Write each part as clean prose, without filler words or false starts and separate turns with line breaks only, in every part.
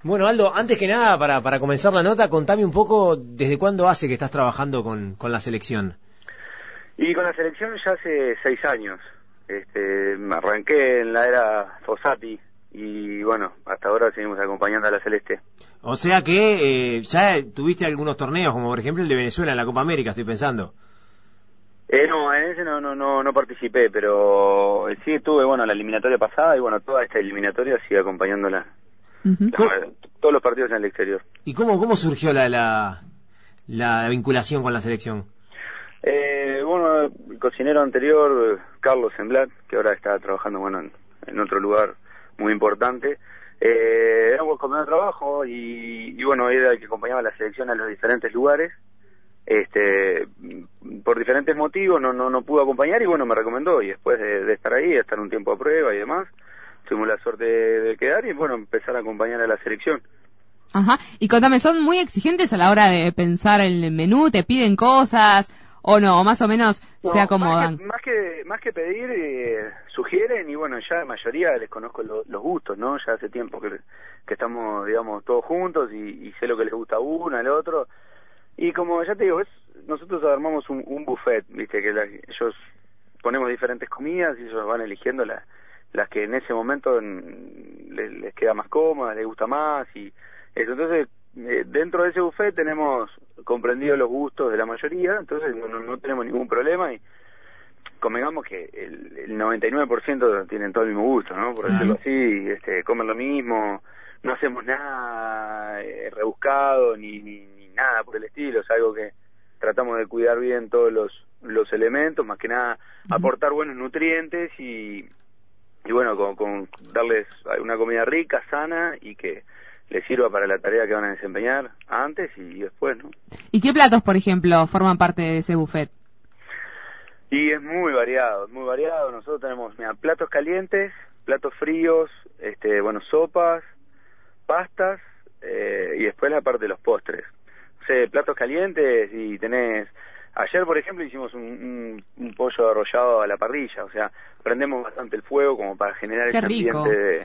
Bueno, Aldo, antes que nada, para comenzar la nota, contame un poco desde cuándo hace que estás trabajando con la selección.
Y con la selección ya hace 6 años. Me arranqué en la era Fossati y bueno, hasta ahora seguimos acompañando a la Celeste.
O sea que ya tuviste algunos torneos, como por ejemplo el de Venezuela en la Copa América, estoy pensando.
No, en ese no participé, pero sí estuve, bueno, la eliminatoria pasada y bueno, toda esta eliminatoria sigue acompañándola.
Ujú.
Todos los partidos en el exterior.
¿Y cómo surgió la vinculación con la selección?
Bueno, el cocinero anterior, Carlos Emblat, que ahora está trabajando, bueno, en otro lugar muy importante, era un compañero de trabajo y bueno, era el que acompañaba a la selección a los diferentes lugares. Por diferentes motivos no pudo acompañar y bueno, me recomendó y después de estar ahí, estar un tiempo a prueba y demás, tuvimos la suerte de quedar y bueno, empezar a acompañar a la selección.
Ajá. Y contame, ¿son muy exigentes a la hora de pensar el menú? ¿Te piden cosas o no? O más o menos se acomodan.
Más que pedir, sugieren y bueno, ya la mayoría les conozco los gustos, ¿no? Ya hace tiempo que estamos, digamos, todos juntos y sé lo que les gusta a uno, al otro. Y como ya te digo, nosotros armamos un buffet, viste, que ellos ponemos diferentes comidas y ellos van eligiendo las que en ese momento les queda más cómodas, les gusta más y eso. Entonces, dentro de ese buffet tenemos comprendidos los gustos de la mayoría, entonces no tenemos ningún problema y convengamos que el 99% tienen todo el mismo gusto, ¿no? Por decirlo así, comen lo mismo, no hacemos nada rebuscado ni nada por el estilo, es algo que tratamos de cuidar bien todos los elementos, más que nada aportar buenos nutrientes y bueno, con darles una comida rica, sana y que les sirva para la tarea que van a desempeñar antes y después, ¿no?
¿Y qué platos, por ejemplo, forman parte de ese buffet?
Y es muy variado, muy variado. Nosotros tenemos, mira, platos calientes, platos fríos, bueno, sopas, pastas y después la parte de los postres. O sea, platos calientes y tenés... Ayer, por ejemplo, hicimos un pollo arrollado a la parrilla, o sea, prendemos bastante el fuego como para generar ese ambiente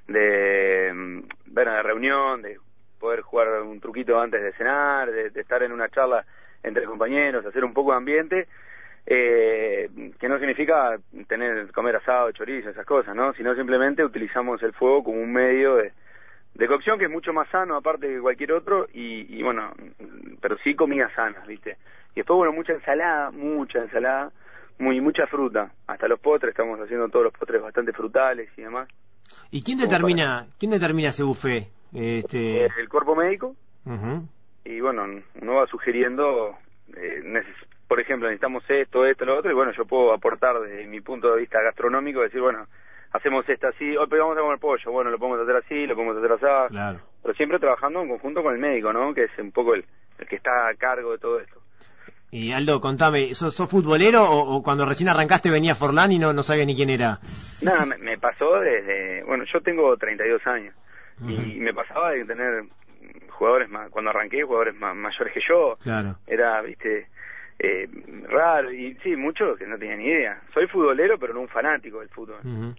de reunión, de poder jugar un truquito antes de cenar, de estar en una charla entre compañeros, hacer un poco de ambiente, que no significa comer asado, chorizo, esas cosas, ¿no? Sino simplemente utilizamos el fuego como un medio de cocción que es mucho más sano aparte que cualquier otro y bueno, pero sí comidas sanas, ¿viste? Y después, bueno, mucha ensalada, mucha fruta, hasta los postres, estamos haciendo todos los postres bastante frutales y demás.
¿Y quién determina ese buffet?
El cuerpo médico. Y bueno, uno va sugiriendo, por ejemplo, necesitamos esto, lo otro, y bueno, yo puedo aportar desde mi punto de vista gastronómico, decir, bueno, hacemos esto así, hoy vamos a comer pollo, bueno, lo podemos hacer así, lo podemos hacer así,
claro.
Pero siempre trabajando en conjunto con el médico, ¿no? Que es un poco el que está a cargo de todo esto.
Y Aldo, contame, ¿sos futbolero o cuando recién arrancaste venía Forlán y no sabías ni quién era?
Nada, me pasó bueno, yo tengo 32 años y me pasaba de tener jugadores cuando arranqué, jugadores mayores que yo.
Claro.
Era, viste, raro y sí, muchos que no tenían ni idea. Soy futbolero, pero no un fanático del fútbol.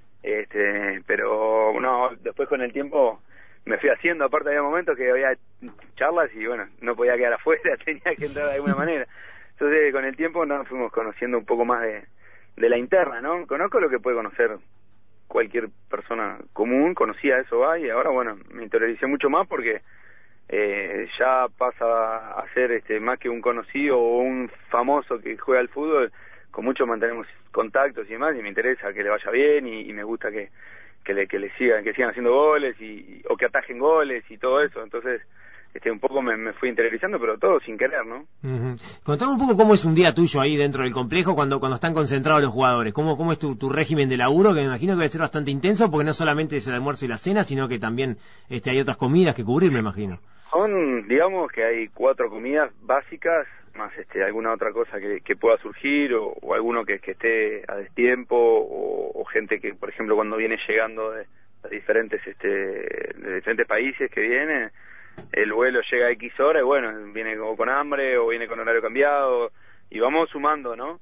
Pero no, después con el tiempo me fui haciendo, aparte había momentos que había charlas y bueno, no podía quedar afuera, tenía que entrar de alguna manera. Entonces con el tiempo nos fuimos conociendo un poco más de la interna, ¿no? Conozco lo que puede conocer cualquier persona común, conocía eso y ahora bueno, me interioricé mucho más porque ya pasa a ser más que un conocido o un famoso que juega al fútbol, con mucho mantenemos contactos y demás y me interesa que le vaya bien y me gusta que sigan haciendo goles o que atajen goles y todo eso. Entonces un poco me fui interiorizando, pero todo sin querer, ¿no?
Contame un poco cómo es un día tuyo ahí dentro del complejo cuando están concentrados los jugadores. ¿Cómo es tu régimen de laburo? Que me imagino que debe ser bastante intenso porque no solamente es el almuerzo y la cena, sino que también hay otras comidas que cubrir, me imagino.
Digamos que hay 4 comidas básicas, más alguna otra cosa que pueda surgir o alguno que esté a destiempo o gente que, por ejemplo, cuando viene llegando de diferentes países que viene, el vuelo llega a X hora y bueno, viene con hambre o viene con horario cambiado y vamos sumando, ¿no?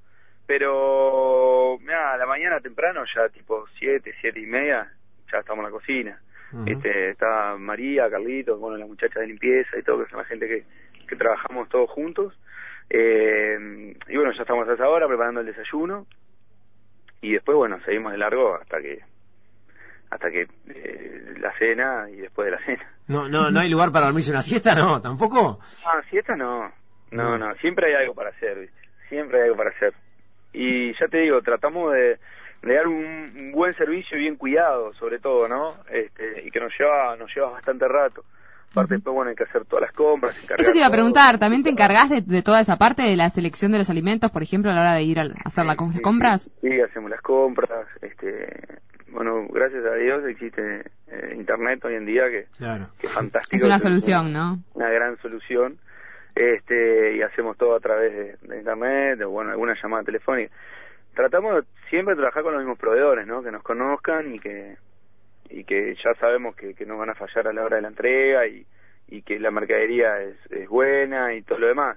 Pero, mira, a la mañana temprano, ya tipo 7 y media, ya estamos en la cocina. Está María, Carlitos, bueno, las muchachas de limpieza y todo, que son la gente que trabajamos todos juntos. Y bueno, ya estamos a esa hora preparando el desayuno y después, bueno, seguimos de largo hasta que la cena y después de la cena.
No hay lugar para dormirse una siesta, ¿no? ¿Tampoco?
Siesta no, siempre hay algo para hacer, ¿viste? Siempre hay algo para hacer. Y ya te digo, tratamos de dar un buen servicio y bien cuidado, sobre todo, ¿no? Y que nos lleva bastante rato. Aparte, después, bueno, hay que hacer todas las compras.
Eso te iba a preguntar, ¿también te encargás de toda esa parte de la selección de los alimentos, por ejemplo, a la hora de ir a hacer las compras?
Sí, hacemos las compras. Bueno, gracias a Dios existe Internet hoy en día, que es fantástico.
Es una solución, ¿no?
Una gran solución. Y hacemos todo a través de Internet, o bueno, alguna llamada telefónica. Tratamos siempre de trabajar con los mismos proveedores, ¿no? Que nos conozcan y que ya sabemos que no van a fallar a la hora de la entrega y que la mercadería es buena y todo lo demás.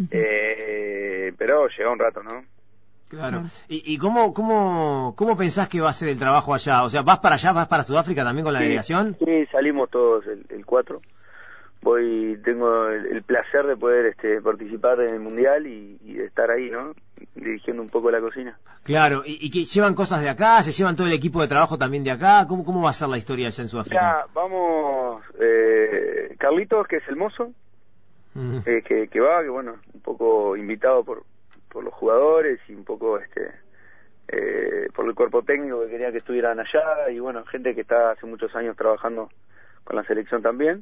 Pero lleva un rato, ¿no?
Claro. ¿Y cómo pensás que va a ser el trabajo allá? O sea, ¿vas para allá, vas para Sudáfrica también con la delegación?
Sí, salimos todos el 4. Tengo el placer de poder participar en el Mundial y de estar ahí, ¿no? Dirigiendo un poco la cocina.
Claro, ¿y que llevan cosas de acá? ¿Se llevan todo el equipo de trabajo también de acá? ¿Cómo va a ser la historia allá en Sudáfrica?
Ya, vamos, Carlitos, que es el mozo, que bueno, un poco invitado por los jugadores y un poco por el cuerpo técnico que quería que estuvieran allá, y bueno, gente que está hace muchos años trabajando con la selección también.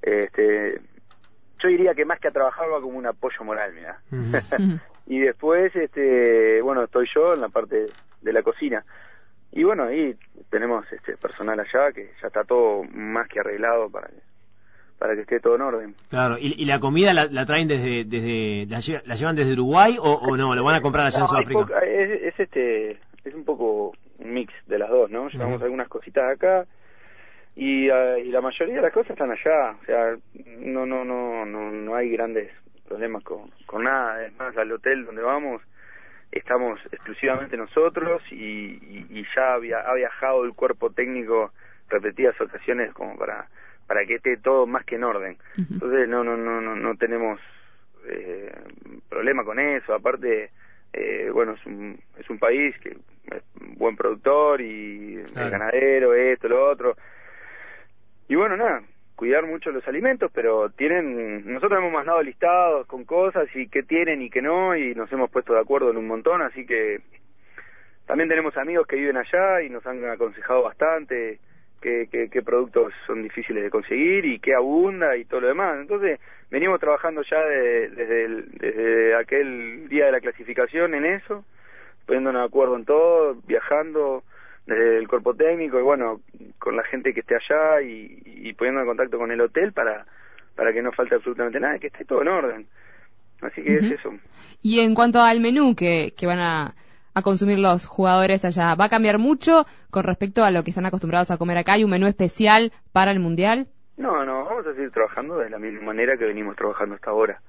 Yo diría que más que a trabajar va como un apoyo moral, mira. Y después, bueno, estoy yo en la parte de la cocina. Y bueno, ahí tenemos personal allá que ya está todo más que arreglado para que esté todo en orden.
Claro, ¿y la comida la traen desde la llevan desde Uruguay o no? ¿Lo van a comprar allá en Sudáfrica?
Es un poco un mix de las dos, ¿no? Llevamos algunas cositas acá y la mayoría de las cosas están allá. O sea, no hay grandes problemas con nada. Es más, al hotel donde vamos estamos exclusivamente nosotros y ya ha viajado el cuerpo técnico repetidas ocasiones como para que esté todo más que en orden. Entonces no tenemos problema con eso. Aparte, bueno, es un país que es un buen productor y el ganadero, esto, lo otro. Y bueno, nada, cuidar mucho los alimentos, pero nosotros hemos mandado listados con cosas y qué tienen y qué no, y nos hemos puesto de acuerdo en un montón, así que también tenemos amigos que viven allá y nos han aconsejado bastante qué productos son difíciles de conseguir y qué abunda y todo lo demás. Entonces venimos trabajando ya desde aquel día de la clasificación en eso, poniéndonos de acuerdo en todo, viajando desde el cuerpo técnico y bueno, con la gente que esté allá y poniendo en contacto con el hotel para que no falte absolutamente nada, que esté todo en orden. Así que es eso.
Y en cuanto al menú que van a consumir los jugadores allá, ¿va a cambiar mucho con respecto a lo que están acostumbrados a comer acá? ¿Hay un menú especial para el Mundial?
No, vamos a seguir trabajando de la misma manera que venimos trabajando hasta ahora.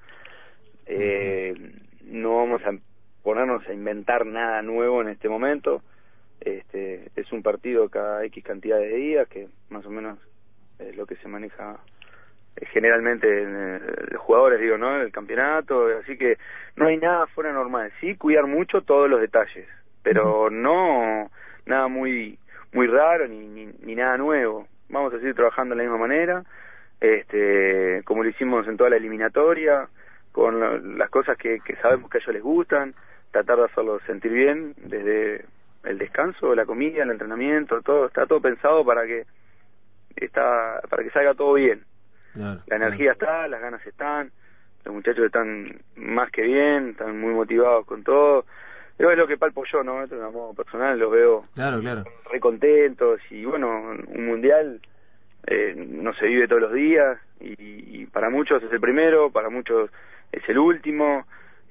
No vamos a ponernos a inventar nada nuevo en este momento. Es un partido cada X cantidad de días, que más o menos es lo que se maneja generalmente en los jugadores, digo, ¿no? En el campeonato, así que no hay nada fuera normal. Sí, cuidar mucho todos los detalles, pero no nada muy raro ni nada nuevo. Vamos a seguir trabajando de la misma manera, como lo hicimos en toda la eliminatoria, con las cosas que sabemos que a ellos les gustan, tratar de hacerlos sentir bien desde el descanso, la comida, el entrenamiento, todo está todo pensado para que salga todo bien. Claro, la energía está, las ganas están, los muchachos están más que bien, están muy motivados con todo. Pero es lo que palpo yo, ¿no? Esto es un modo personal, los veo re contentos y bueno, un mundial no se vive todos los días y para muchos es el primero, para muchos es el último,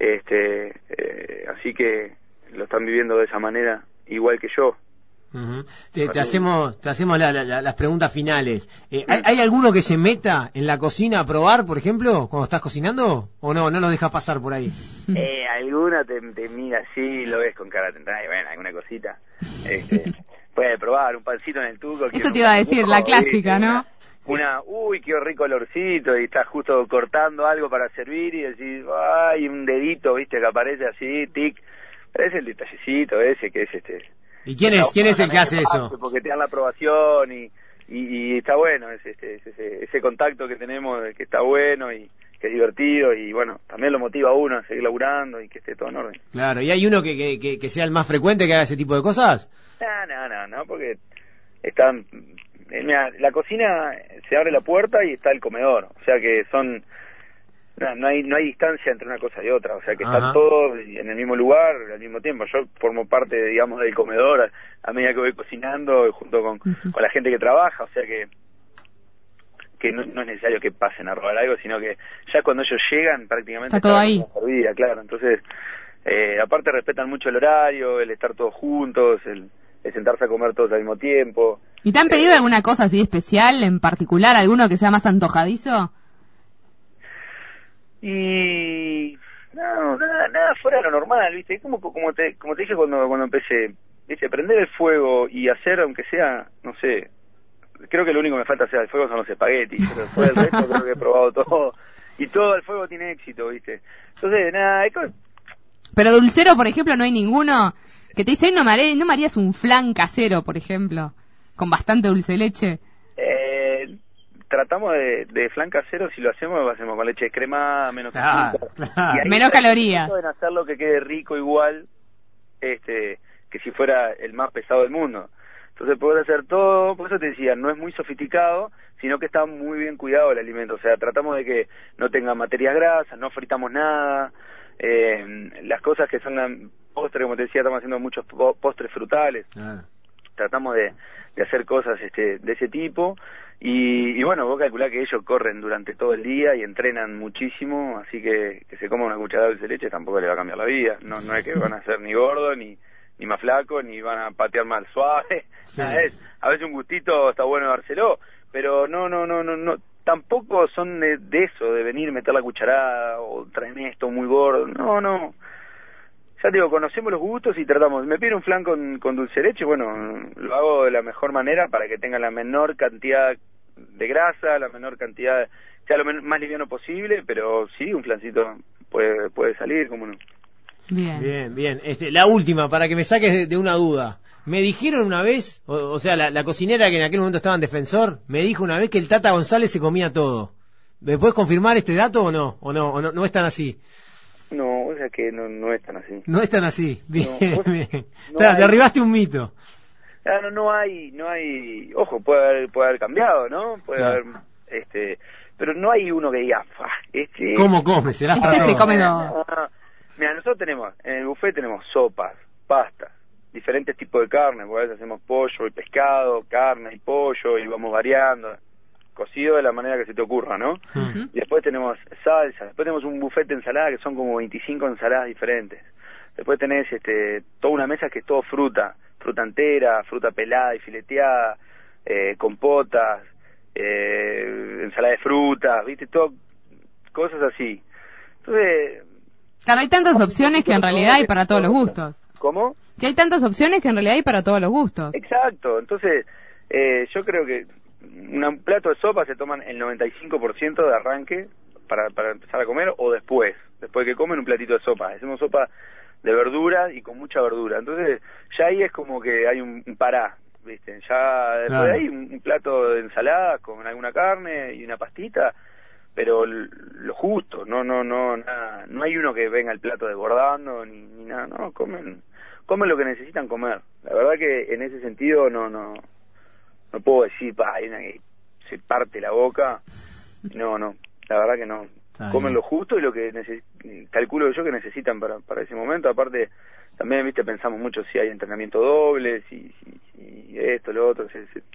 así que lo están viviendo de esa manera igual que yo.
Te hacemos las preguntas finales. ¿Hay alguno que se meta en la cocina a probar, por ejemplo, cuando estás cocinando? ¿O no lo dejas pasar por ahí?
Alguna te mira así, lo ves con cara tentada y bueno, alguna cosita. puede probar un pancito en el tuco.
Eso te iba a decir, la clásica, ¿no?
Uy, qué rico olorcito, y estás justo cortando algo para servir y decís, ay, un dedito, viste, que aparece así, tic. Pero es el detallecito ese que es
¿Y quién es el que hace eso?
Porque te dan la aprobación y está bueno ese contacto que tenemos, que está bueno y que es divertido, y bueno, también lo motiva a uno a seguir laburando y que esté todo en orden.
Claro, ¿y hay uno que sea el más frecuente que haga ese tipo de cosas?
No, porque están... Mira, la cocina, se abre la puerta y está el comedor, o sea que son... No hay distancia entre una cosa y otra, o sea que están todos en el mismo lugar al mismo tiempo. Yo formo parte, digamos, del comedor a medida que voy cocinando junto con la gente que trabaja, o sea que no es necesario que pasen a robar algo, sino que ya cuando ellos llegan prácticamente
está todo ahí.
Servida, claro. Entonces, aparte respetan mucho el horario, el estar todos juntos, el sentarse a comer todos al mismo tiempo.
¿Y te han pedido alguna cosa así especial, en particular, alguno que sea más antojadizo?
Y nada fuera de lo normal, ¿viste? Es como te dije cuando empecé, ¿viste? Prender el fuego y hacer, aunque sea, no sé, creo que lo único que me falta hacer al fuego son los espaguetis, pero después del resto creo que he probado todo, y todo al fuego tiene éxito, ¿viste? Entonces, nada,
Pero dulcero, por ejemplo, no hay ninguno que te dice, no me harías un flan casero, por ejemplo, con bastante dulce de leche.
Tratamos de flan casero, si lo hacemos con leche de crema, menos azúcar.
Claro.
Menos calorías.
En hacerlo que quede rico igual, que si fuera el más pesado del mundo. Entonces podés hacer todo, por eso te decía, no es muy sofisticado, sino que está muy bien cuidado el alimento. O sea, tratamos de que no tenga materias grasas, no fritamos nada. Las cosas que son postres, como te decía, estamos haciendo muchos postres frutales. Tratamos de hacer cosas de ese tipo. Y bueno, vos calculá que ellos corren durante todo el día y entrenan muchísimo, así que se coma una cucharada de dulce de leche tampoco le va a cambiar la vida. No es que van a ser ni gordos, ni más flacos, ni van a patear mal suave. A veces un gustito está bueno dárselo, pero no, tampoco son de eso, de venir, meter la cucharada, o traerme esto muy gordo, no. Ya te digo, conocemos los gustos y tratamos. Me pide un flan con dulce de leche, bueno, lo hago de la mejor manera para que tenga la menor cantidad de grasa, la menor cantidad, sea lo más liviano posible, pero sí, un flancito puede salir, como no.
Bien. La última, para que me saques de una duda. Me dijeron una vez, o sea, la cocinera que en aquel momento estaba en Defensor, me dijo una vez que el Tata González se comía todo. ¿Me puedes confirmar este dato o no? ¿O no es tan así?
No, o sea que no es tan así.
No es tan así, bien.
No
derribaste un mito.
No hay, ojo, puede haber cambiado, ¿no? Puede haber, pero no hay uno que diga,
¿cómo come? ¿Será
para todo? Se come todo.
Mira, nosotros en el buffet tenemos sopas, pastas, diferentes tipos de carne, porque a veces hacemos pollo y pescado, carne y pollo, y vamos variando, cocido de la manera que se te ocurra, ¿no? Y después tenemos salsa, después tenemos un buffet de ensalada que son como 25 ensaladas diferentes. Después tenés toda una mesa que es todo fruta entera, fruta pelada y fileteada, compotas, ensalada de frutas, ¿viste? Todo, cosas así. Entonces...
Claro, hay tantas opciones que en realidad hay para todos los gustos.
¿Cómo?
Que hay tantas opciones que en realidad hay para todos los gustos.
Exacto, entonces yo creo que un plato de sopa se toman el 95% de arranque para empezar a comer, o después que comen un platito de sopa. Hacemos sopa de verdura y con mucha verdura, entonces ya ahí es como que hay un pará, ¿viste? Ya después de ahí un plato de ensalada con alguna carne y una pastita, pero lo justo, nada, no hay uno que venga el plato desbordando ni nada, no, comen lo que necesitan comer. La verdad que en ese sentido no puedo decir, hay una que se parte la boca, no, la verdad que no. Comen lo justo y lo que calculo yo que necesitan para ese momento. Aparte, también, viste, pensamos mucho si hay entrenamiento doble, si esto, lo otro.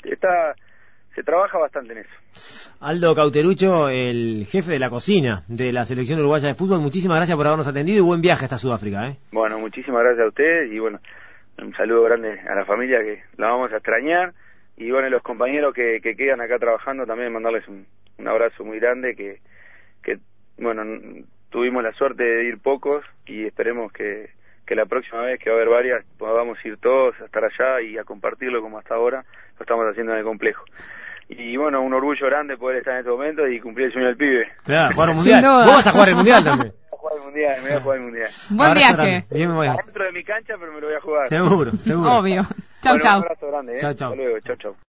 Se trabaja bastante en eso.
Aldo Cauterucho, el jefe de la cocina de la selección uruguaya de fútbol, muchísimas gracias por habernos atendido y buen viaje hasta Sudáfrica.
Bueno, muchísimas gracias a ustedes y bueno, un saludo grande a la familia que la vamos a extrañar, y bueno, los compañeros que quedan acá trabajando también mandarles un abrazo muy grande, que bueno, tuvimos la suerte de ir pocos y esperemos que que la próxima vez que va a haber varias podamos ir todos a estar allá y a compartirlo como hasta ahora lo estamos haciendo en el complejo. Y bueno, un orgullo grande poder estar en este momento y cumplir el sueño del pibe.
Claro, jugar un mundial. Vos vas a jugar el mundial también.
Voy a jugar el mundial, me voy a jugar el mundial.
Buen viaje.
Bien, me voy.
Dentro de mi cancha, pero me lo voy a jugar.
Seguro.
Obvio. Chau,
bueno,
chau.
Un abrazo grande,
Chau.
Hasta luego, chau.